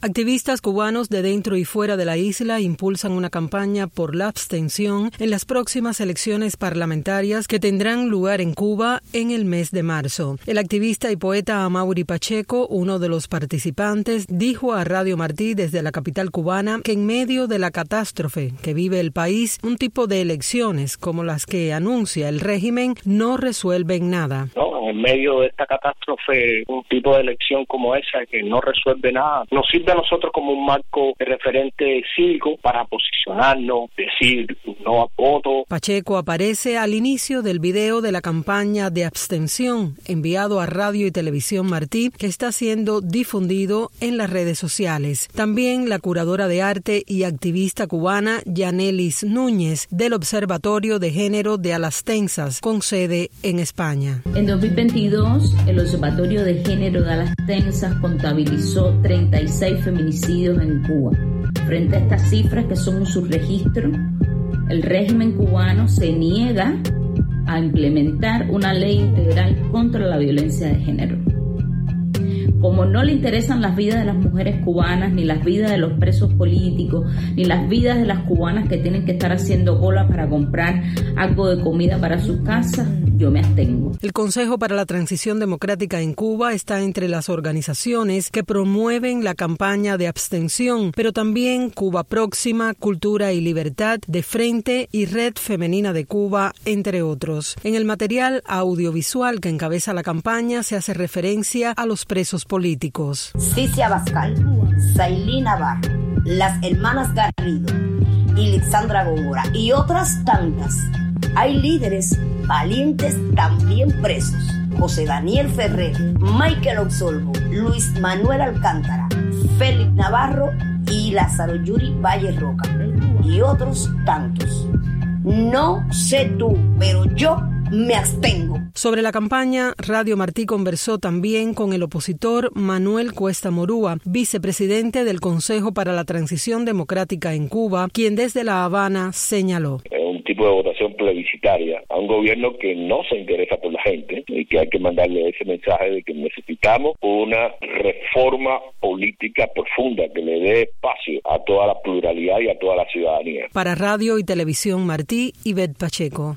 Activistas cubanos de dentro y fuera de la isla impulsan una campaña por la abstención en las próximas elecciones parlamentarias que tendrán lugar en Cuba en el mes de marzo. El activista y poeta Amaury Pacheco, uno de los participantes, dijo a Radio Martí desde la capital cubana que en medio de la catástrofe que vive el país, un tipo de elecciones como las que anuncia el régimen no resuelven nada. No, en medio de esta catástrofe, un tipo de elección como esa que no resuelve nada, nos sirve a nosotros como un marco de referente cívico para posicionarnos, decir no al voto. Pacheco aparece al inicio del video de la campaña de abstención enviado a Radio y Televisión Martí, que está siendo difundido en las redes sociales. También la curadora de arte y activista cubana Yanelis Núñez del Observatorio de Género de Alastenses, con sede en España. En 2022, el Observatorio de Género de Alastenses contabilizó 36 feminicidios en Cuba. Frente a estas cifras, que son un subregistro, el régimen cubano se niega a implementar una ley integral contra la violencia de género. Como no le interesan las vidas de las mujeres cubanas, ni las vidas de los presos políticos, ni las vidas de las cubanas que tienen que estar haciendo cola para comprar algo de comida para sus casas, yo me abstengo. El Consejo para la Transición Democrática en Cuba está entre las organizaciones que promueven la campaña de abstención, pero también Cuba Próxima, Cultura y Libertad, De Frente y Red Femenina de Cuba, entre otros. En el material audiovisual que encabeza la campaña se hace referencia a los presos políticos. Cicia Abascal, Sailí Navarro, las hermanas Garrido y Lixandra Góngora y otras tantas. Hay líderes valientes también presos: José Daniel Ferrer, Michael Oxolvo, Luis Manuel Alcántara, Félix Navarro y Lázaro Yuri Valle Roca y otros tantos. No sé tú, pero yo me abstengo. Sobre la campaña, Radio Martí conversó también con el opositor Manuel Cuesta Morúa, vicepresidente del Consejo para la Transición Democrática en Cuba, quien desde La Habana señaló: un tipo de votación plebiscitaria a un gobierno que no se interesa por la gente y que hay que mandarle ese mensaje de que necesitamos una reforma política profunda que le dé espacio a toda la pluralidad y a toda la ciudadanía. Para Radio y Televisión Martí, Ivette Pacheco.